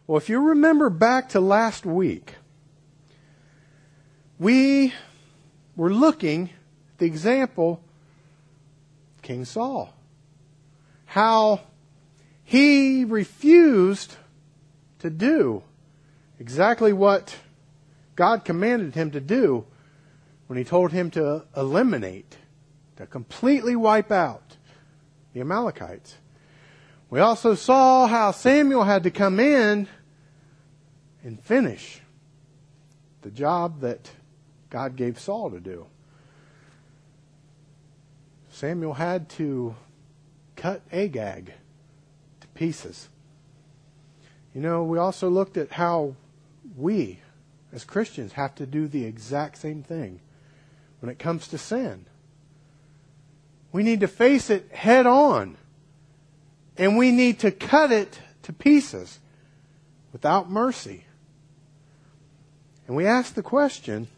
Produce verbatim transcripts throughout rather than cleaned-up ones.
Well, if you remember back to last week, we were looking at the example of King Saul. How he refused to do exactly what God commanded him to do when he told him to eliminate, to completely wipe out the Amalekites. We also saw how Samuel had to come in and finish the job that God gave Saul to do. Samuel had to cut Agag to pieces. You know, we also looked at how we, as Christians, have to do the exact same thing when it comes to sin. We need to face it head on. And we need to cut it to pieces without mercy. And we ask the question,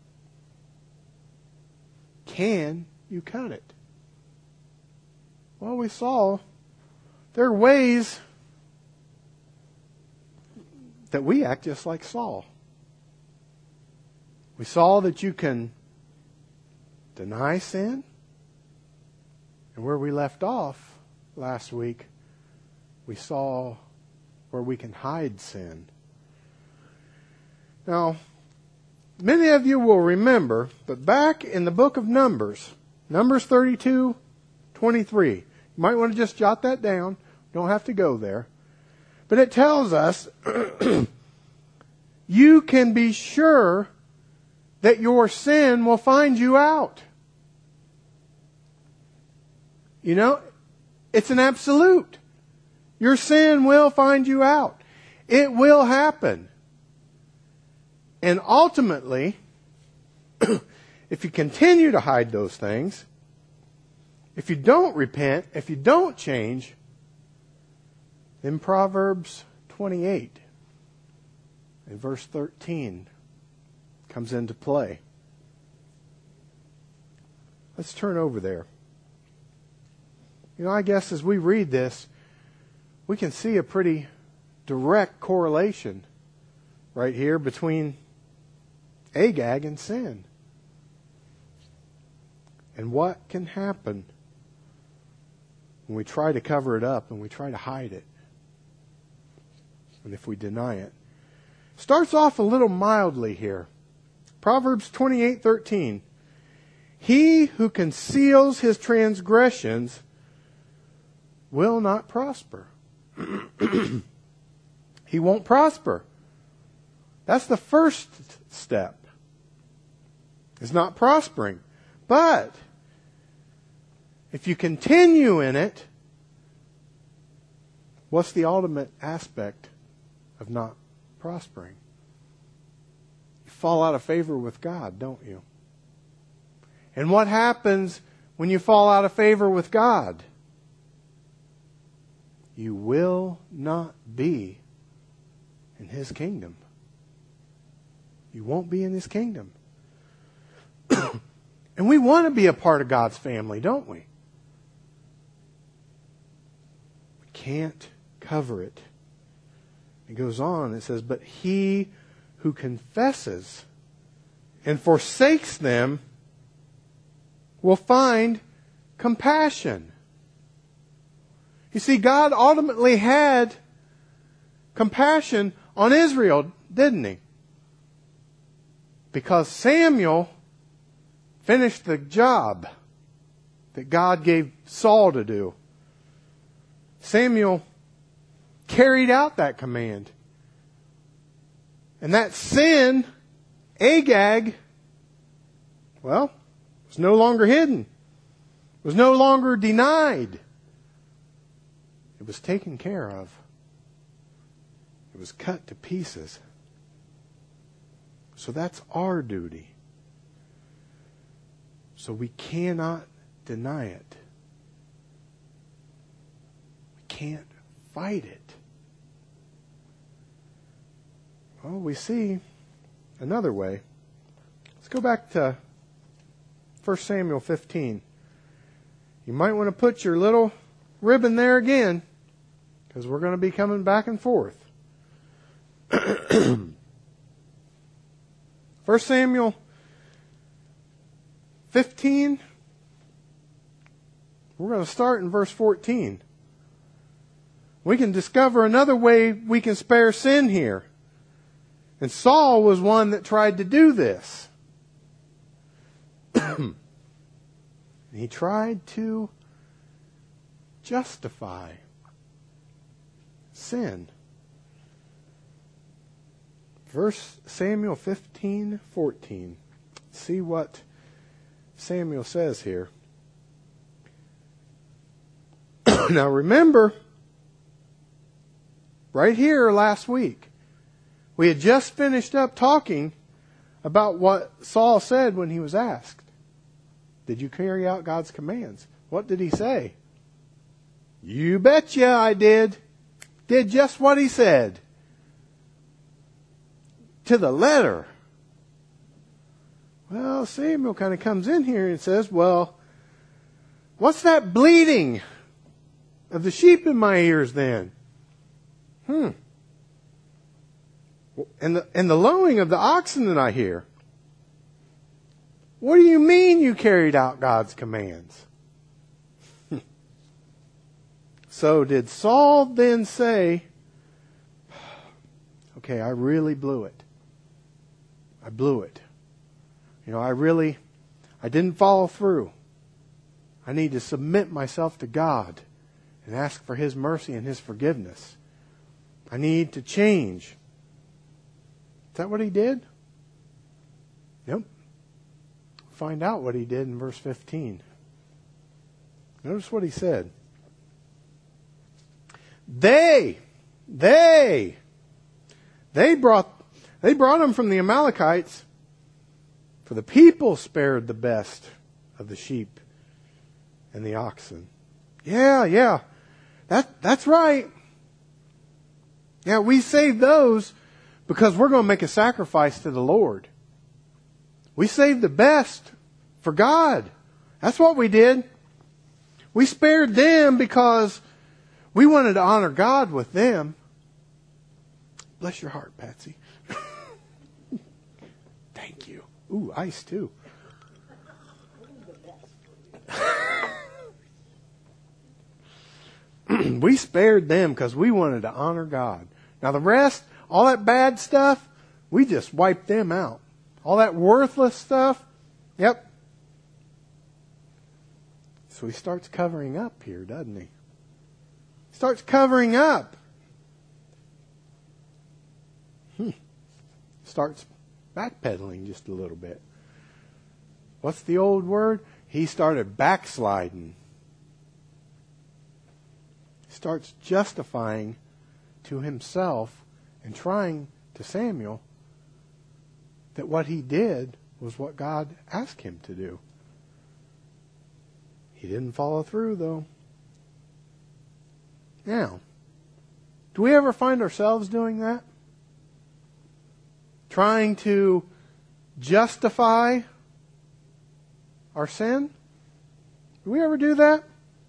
can you cut it? Well, we saw there are ways that we act just like Saul. We saw that you can deny sin. And where we left off last week, we saw where we can hide sin. Now, many of you will remember, but back in the book of Numbers, Numbers thirty-two, twenty-three, you might want to just jot that down. You don't have to go there. But it tells us, you can be sure that your sin will find you out. You know, it's an absolute. Your sin will find you out. It will happen. And ultimately, if you continue to hide those things, if you don't repent, if you don't change, then Proverbs twenty-eight and verse thirteen comes into play. Let's turn over there. You know, I guess as we read this, we can see a pretty direct correlation right here between Agag and sin. And what can happen when we try to cover it up and we try to hide it. And if we deny it. Starts off a little mildly here. Proverbs twenty-eight thirteen. He who conceals his transgressions will not prosper. He won't prosper. That's the first step. It's not prospering. But if you continue in it, what's the ultimate aspect of not prospering? You fall out of favor with God, don't you? And what happens when you fall out of favor with God? You will not be in His kingdom. You won't be in His kingdom. And we want to be a part of God's family, don't we? We can't cover it. It goes on, it says, but he who confesses and forsakes them will find compassion. You see, God ultimately had compassion on Israel, didn't He? Because Samuel finished the job that God gave Saul to do. Samuel carried out that command. And that sin, Agag, well, was no longer hidden. Was no longer denied. It was taken care of. It was cut to pieces. So that's our duty. So we cannot deny it. We can't fight it. Well, we see another way. Let's go back to First Samuel fifteen. You might want to put your little ribbon there again, because we're going to be coming back and forth. First Samuel fifteen. We're going to start in verse fourteen. We can discover another way we can spare sin here. And Saul was one that tried to do this. He tried to justify sin. First Samuel fifteen fourteen. See what Samuel says here. Now remember, right here last week, we had just finished up talking about what Saul said when he was asked. Did you carry out God's commands? What did he say? You betcha I did. Did just what he said. To the letter. Well, Samuel kind of comes in here and says, well, what's that bleating of the sheep in my ears then? Hmm. And the, and the lowing of the oxen that I hear. What do you mean you carried out God's commands? So did Saul then say, okay, I really blew it. I blew it. You know, I really, I didn't follow through. I need to submit myself to God and ask for His mercy and His forgiveness. I need to change. Is that what he did? Nope. Find out what he did in verse fifteen. Notice what he said. They, they, they brought, they brought him from the Amalekites, for the people spared the best of the sheep and the oxen. Yeah, yeah, that that's right. Yeah, we saved those because we're going to make a sacrifice to the Lord. We saved the best for God. That's what we did. We spared them because we wanted to honor God with them. Bless your heart, Patsy. Thank you. Ooh, ice too. We spared them because we wanted to honor God. Now the rest, all that bad stuff, we just wiped them out. All that worthless stuff, yep. So he starts covering up here, doesn't he? Starts covering up. Hmm. Starts backpedaling just a little bit. What's the old word? He started backsliding. Starts justifying to himself and trying to Samuel that what he did was what God asked him to do. He didn't follow through, though. Now, do we ever find ourselves doing that? Trying to justify our sin? Do we ever do that?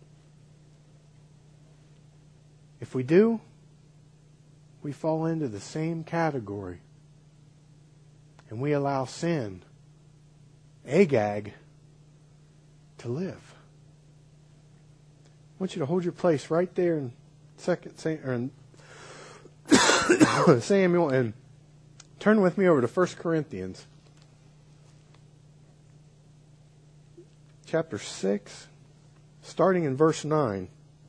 If we do, we fall into the same category. And we allow sin, Agag, to live. I want you to hold your place right there in Second Samuel and turn with me over to First Corinthians. Chapter six, starting in verse nine.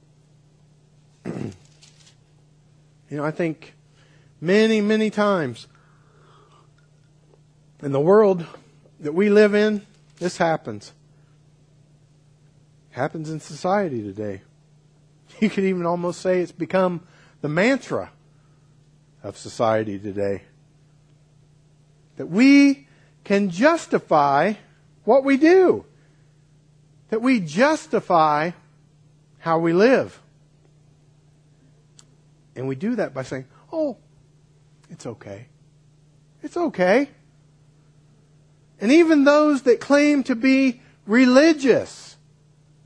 You know, I think many, many times in the world that we live in, this happens. Happens in society today. You could even almost say it's become the mantra of society today. That we can justify what we do. That we justify how we live. And we do that by saying, oh, it's okay. It's okay. And even those that claim to be religious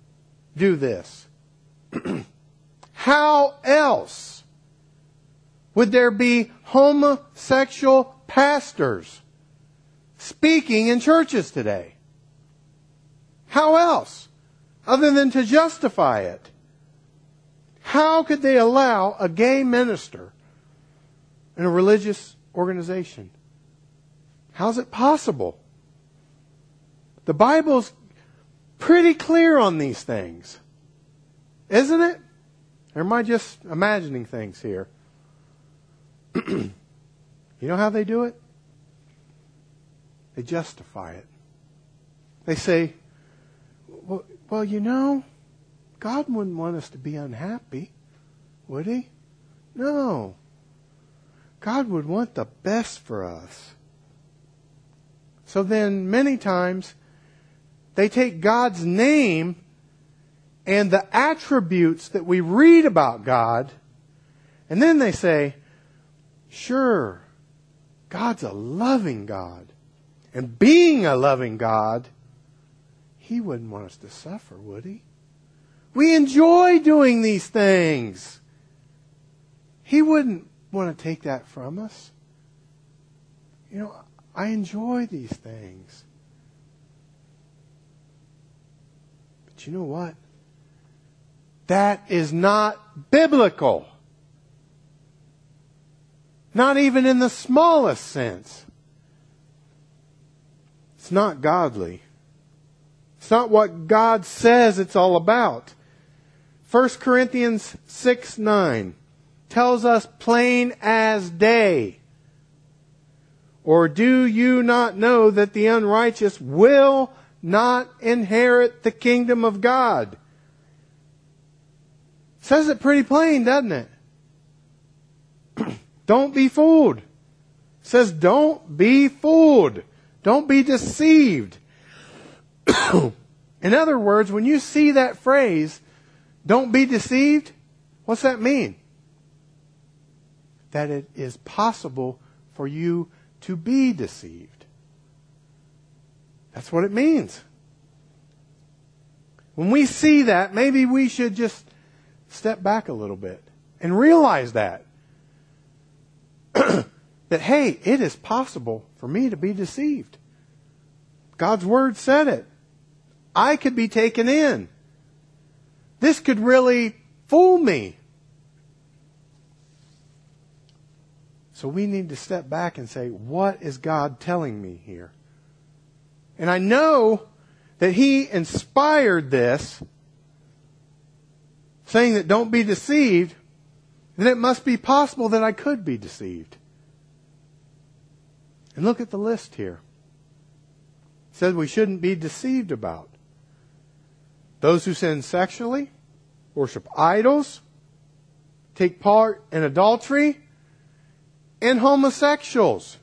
do this. How else would there be homosexual pastors speaking in churches today? How else? Other than to justify it. How could they allow a gay minister in a religious organization? How's it possible? The Bible's pretty clear on these things. Isn't it? Or am I just imagining things here? You know how they do it? They justify it. They say, well, well, you know, God wouldn't want us to be unhappy, would He? No. God would want the best for us. So then, many times, they take God's name and the attributes that we read about God, and then they say, sure, God's a loving God. And being a loving God, He wouldn't want us to suffer, would He? We enjoy doing these things. He wouldn't want to take that from us. You know, I enjoy these things. But you know what? That is not biblical. Not even in the smallest sense. It's not godly. It's not what God says it's all about. First Corinthians six nine tells us plain as day. Or do you not know that the unrighteous will not inherit the kingdom of God? Says it pretty plain, doesn't it? Don't be fooled. It says don't be fooled. Don't be deceived. In other words, when you see that phrase, don't be deceived, what's that mean? That it is possible for you to be deceived. That's what it means. When we see that, maybe we should just step back a little bit and realize that. That, hey, it is possible for me to be deceived. God's Word said it. I could be taken in. This could really fool me. So we need to step back and say, what is God telling me here? And I know that He inspired this, saying that don't be deceived, then it must be possible that I could be deceived. And look at the list here. It says we shouldn't be deceived about those who sin sexually, worship idols, take part in adultery, and homosexuals.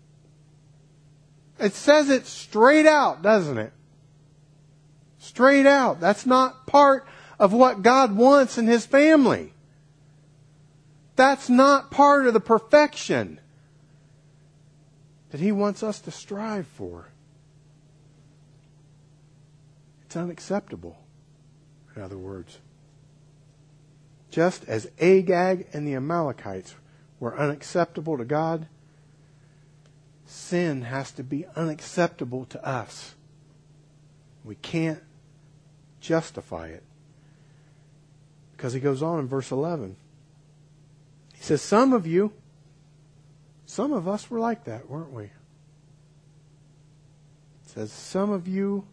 It says it straight out, doesn't it? Straight out. That's not part of what God wants in His family. That's not part of the perfection that He wants us to strive for. It's unacceptable, in other words. Just as Agag and the Amalekites were unacceptable to God, sin has to be unacceptable to us. We can't justify it. Because he goes on in verse eleven. He says, some of you, some of us were like that, weren't we? It says, some of you,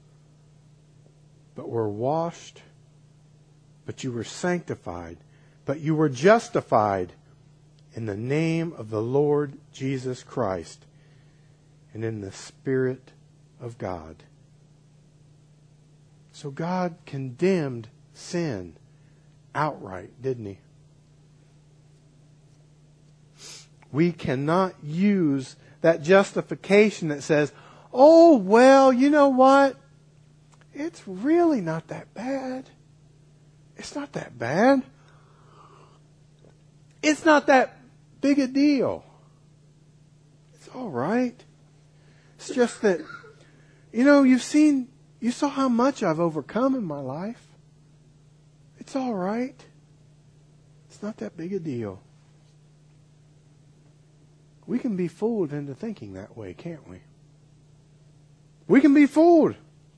but were washed, but you were sanctified, but you were justified in the name of the Lord Jesus Christ and in the Spirit of God. So God condemned sin outright, didn't He? We cannot use that justification that says, oh, well, you know what? It's really not that bad. It's not that bad. It's not that big a deal. It's all right. It's just that, you know, you've seen, you saw how much I've overcome in my life. It's all right. It's not that big a deal. We can be fooled into thinking that way, can't we? We can be fooled.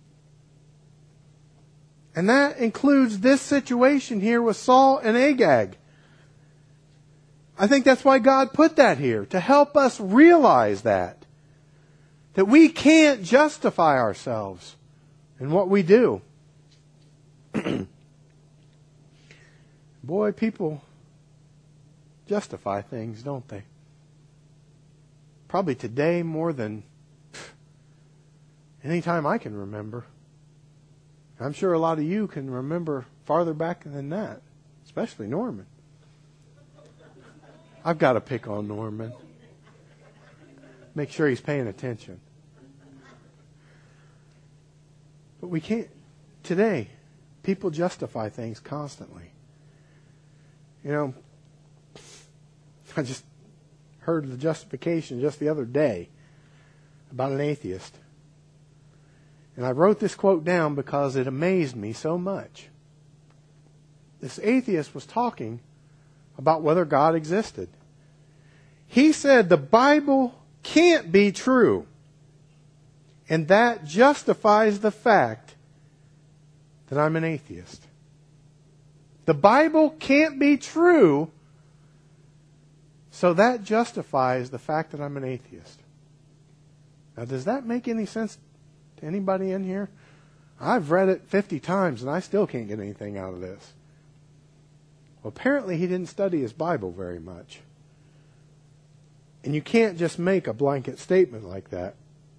And that includes this situation here with Saul and Agag. I think that's why God put that here, to help us realize that. That we can't justify ourselves in what we do. Boy, people justify things, don't they? Probably today more than any time I can remember. I'm sure a lot of you can remember farther back than that, especially Norman. I've got to pick on Norman. Make sure he's paying attention. But we can't, today, people justify things constantly. You know, I just heard the justification just the other day about an atheist. And I wrote this quote down because it amazed me so much. This atheist was talking about whether God existed. He said the Bible can't be true. And that justifies the fact that I'm an atheist. The Bible can't be true, so that justifies the fact that I'm an atheist. Now, does that make any sense to anybody in here? I've read it fifty times and I still can't get anything out of this. Well, apparently he didn't study his Bible very much. And you can't just make a blanket statement like that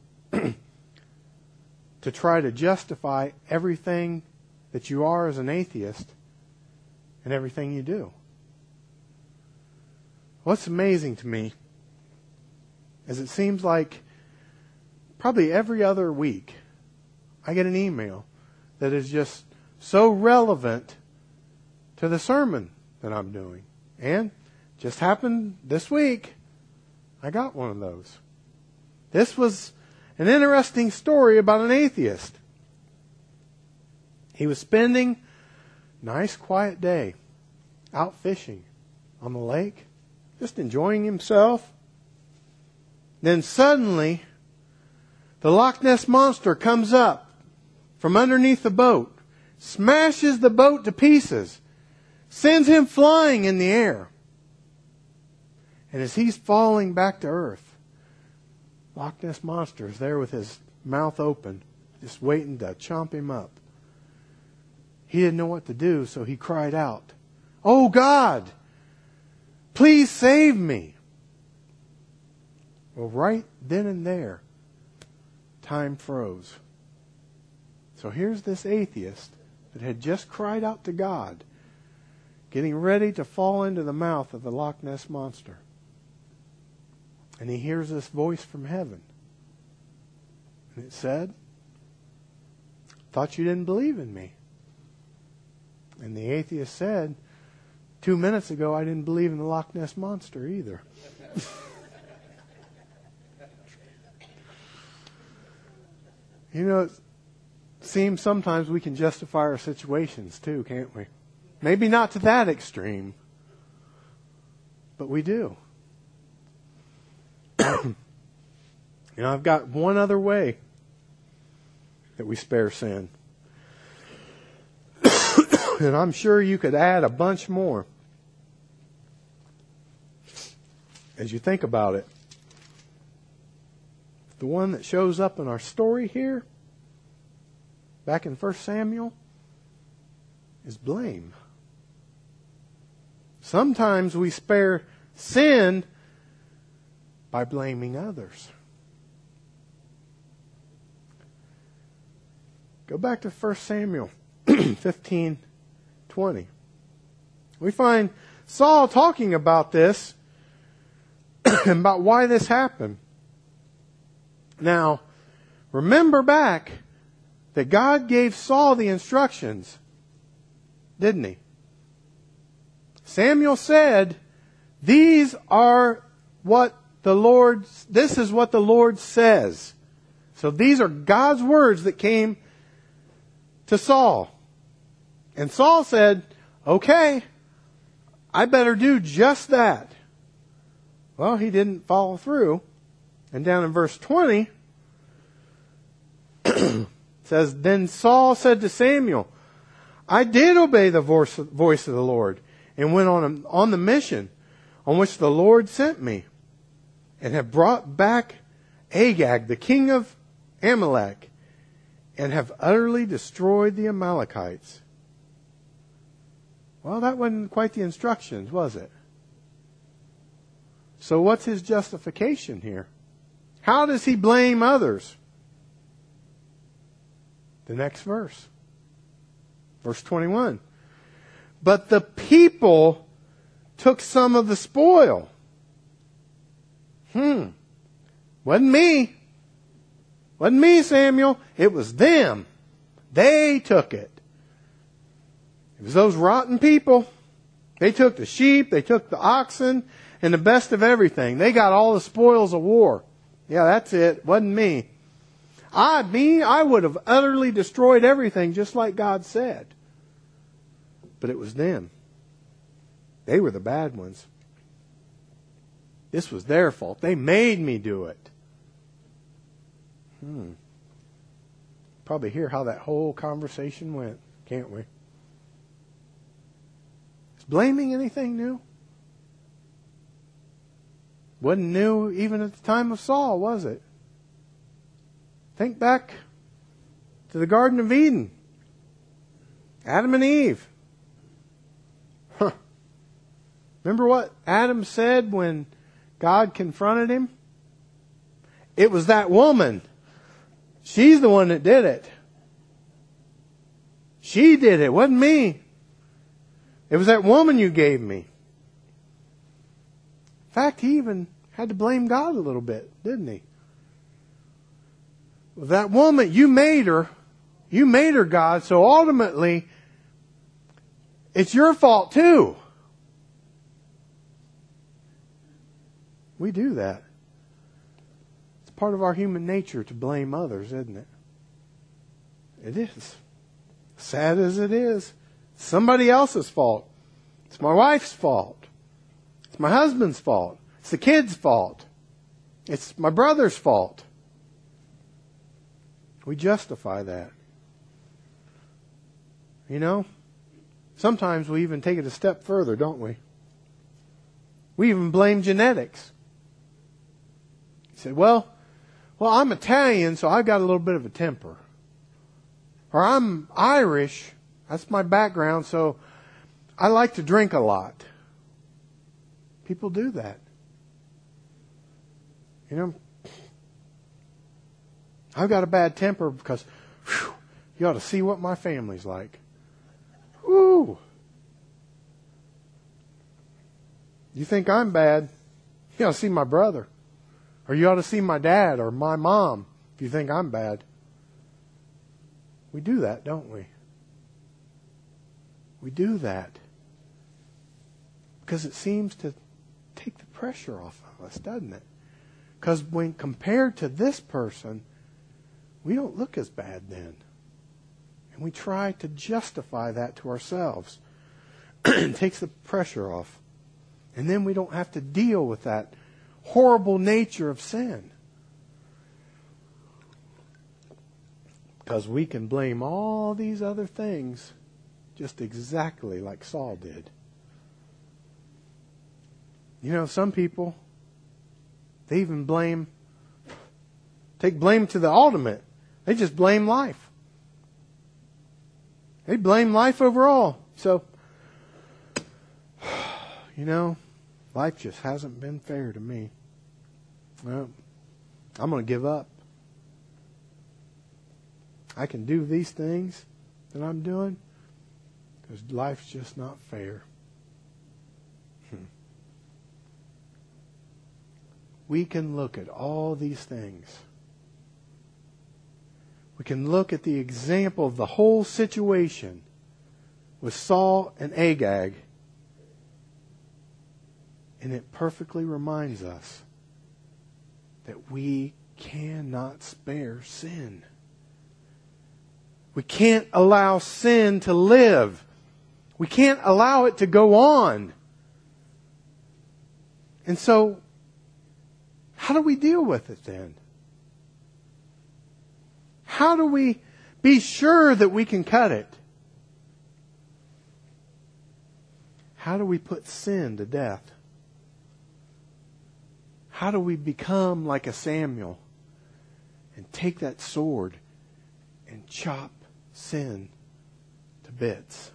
to try to justify everything that you are as an atheist and everything you do. What's amazing to me is it seems like probably every other week I get an email that is just so relevant to the sermon that I'm doing. And just happened this week, I got one of those. This was an interesting story about an atheist. He was spending a nice quiet day out fishing on the lake, just enjoying himself. Then suddenly, the Loch Ness Monster comes up from underneath the boat, smashes the boat to pieces, sends him flying in the air. And as he's falling back to earth, Loch Ness Monster is there with his mouth open, just waiting to chomp him up. He didn't know what to do, so he cried out, "Oh God, please save me." Well, right then and there, time froze. So here's this atheist that had just cried out to God, getting ready to fall into the mouth of the Loch Ness Monster. And he hears this voice from heaven. And it said, "Thought you didn't believe in me." And the atheist said, "Two minutes ago I didn't believe in the Loch Ness Monster either." You know, it seems sometimes we can justify our situations too, can't we? Maybe not to that extreme, but we do. You know, I've got one other way that we spare sin. And I'm sure you could add a bunch more as you think about it. The one that shows up in our story here, back in First Samuel, is blame. Sometimes we spare sin by blaming others. Go back to First Samuel fifteen twenty. We find Saul talking about this and about why this happened. Now, remember back that God gave Saul the instructions, didn't he? Samuel said, "These are what the Lord, this is what the Lord says." So these are God's words that came to Saul. And Saul said, "Okay, I better do just that. Well, he didn't follow through. And down in verse twenty, it says, Then Saul said to Samuel, I did obey the voice voice of the Lord and went on, on the mission on which the Lord sent me and have brought back Agag, the king of Amalek, and have utterly destroyed the Amalekites. Well, that wasn't quite the instructions, was it? So what's his justification here? How does he blame others? The next verse. Verse twenty-one. But the people took some of the spoil. Hmm. Wasn't me. Wasn't me, Samuel. It was them. They took it. It was those rotten people. They took the sheep, they took the oxen, and the best of everything. They got all the spoils of war. Yeah, that's it. Wasn't me. I, me, I would have utterly destroyed everything just like God said. But it was them. They were the bad ones. This was their fault. They made me do it. Hmm. Probably hear how that whole conversation went, can't we? Is blaming anything new? Wasn't new even at the time of Saul, was it? Think back to the Garden of Eden. Adam and Eve. Huh. Remember what Adam said when God confronted him? It was that woman. She's the one that did it. She did it. It wasn't me. It was that woman you gave me. In fact, he even had to blame God a little bit, didn't he? That woman, you made her. You made her, God. So ultimately, it's your fault too. We do that. It's part of our human nature to blame others, isn't it? It is. Sad as it is. It's somebody else's fault. It's my wife's fault. It's my husband's fault. It's the kid's fault. It's my brother's fault. We justify that. You know, sometimes we even take it a step further, don't we? We even blame genetics. You say, well, well, I'm Italian, so I've got a little bit of a temper. Or I'm Irish, that's my background, so I like to drink a lot. People do that. You know, I've got a bad temper because whew, you ought to see what my family's like. Woo! You think I'm bad? You ought to see my brother. Or you ought to see my dad or my mom if you think I'm bad. We do that, don't we? We do that because it seems to take the pressure off of us, doesn't it? Because when compared to this person, we don't look as bad then. And we try to justify that to ourselves. It takes the pressure off. And then we don't have to deal with that horrible nature of sin. Because we can blame all these other things just exactly like Saul did. You know, some people, they even blame, take blame to the ultimate. They just blame life. They blame life overall. So, you know, life just hasn't been fair to me. Well, I'm going to give up. I can do these things that I'm doing because life's just not fair. Hmm. We can look at all these things. We can look at the example of the whole situation with Saul and Agag, and it perfectly reminds us that we cannot spare sin. We can't allow sin to live. We can't allow it to go on. And so How do we deal with it then? How do we be sure that we can cut it? How do we put sin to death? How do we become like a Samuel and take that sword and chop sin to bits?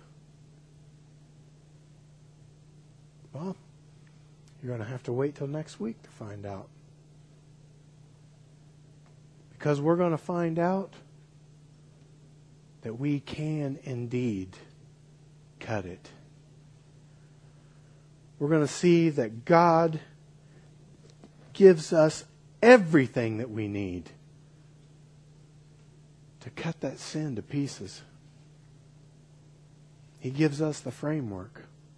Well, you're going to have to wait till next week to find out. Because we're going to find out that we can indeed cut it. We're going to see that God gives us everything that we need to cut that sin to pieces. He gives us the framework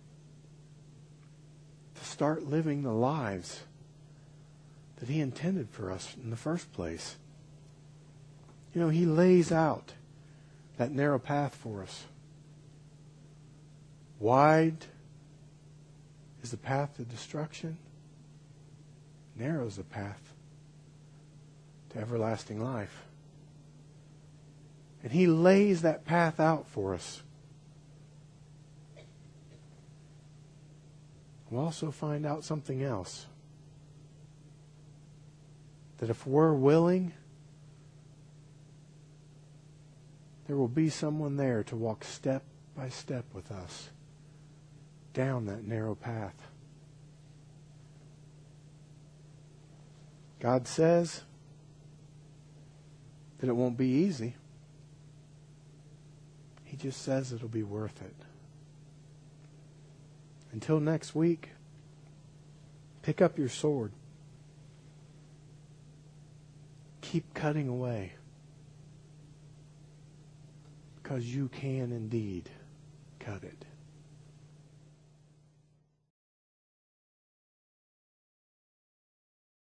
to start living the lives that He intended for us in the first place. You know, He lays out that narrow path for us. Wide is the path to destruction. Narrow is the path to everlasting life. And He lays that path out for us. We'll also find out something else. That if we're willing, there will be someone there to walk step by step with us down that narrow path. God says that it won't be easy. He just says it'll be worth it. Until next week, pick up your sword. Keep cutting away. Because you can indeed cut it.